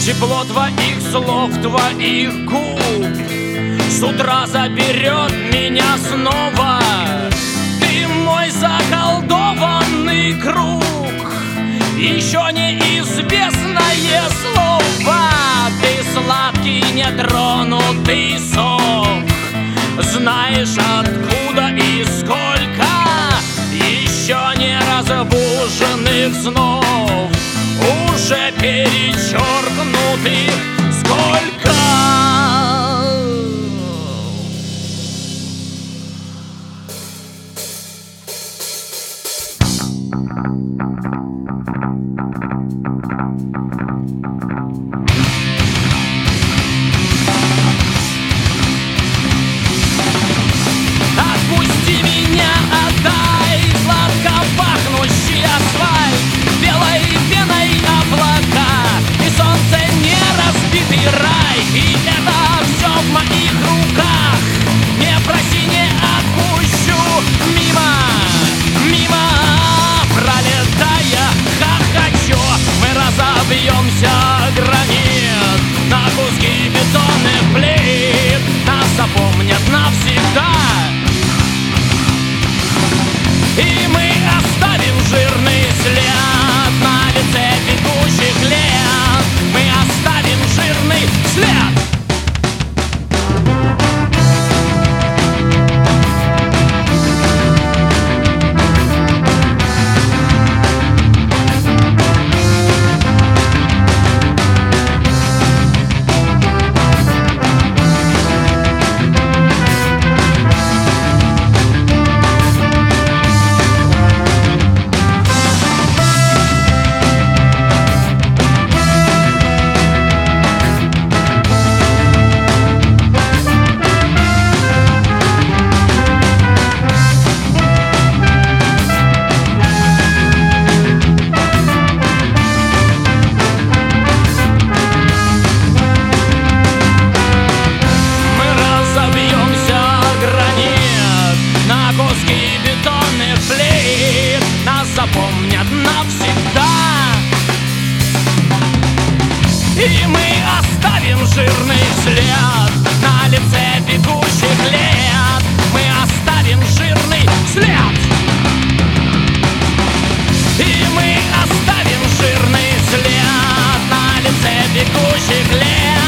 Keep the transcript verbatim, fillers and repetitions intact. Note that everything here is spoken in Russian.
Тепло твоих слов, твоих губ с утра заберет меня снова. Ты мой заколдованный круг, еще неизвестное слово. Ты сладкий нетронутый сок, знаешь откуда и сколько еще не разбуженных снов, уже перечеркнутых сколько. Отпусти меня, отдай сладко пахнущий асфальт, белой пеной облака и солнце не разбитый рай. И это все в моих руках. Не проси, не отпущу. Мимо, мимо пролетая, хохочу, мы разобьемся гранит на куски бетонных плит. Нас запомнят навсегда, и мы оставим жирный след на лице бегущих лет. Мы оставим жирный след. Запомнят навсегда, и мы оставим жирный след на лице бегущих лет. Мы оставим жирный след, и мы оставим жирный след на лице бегущих лет.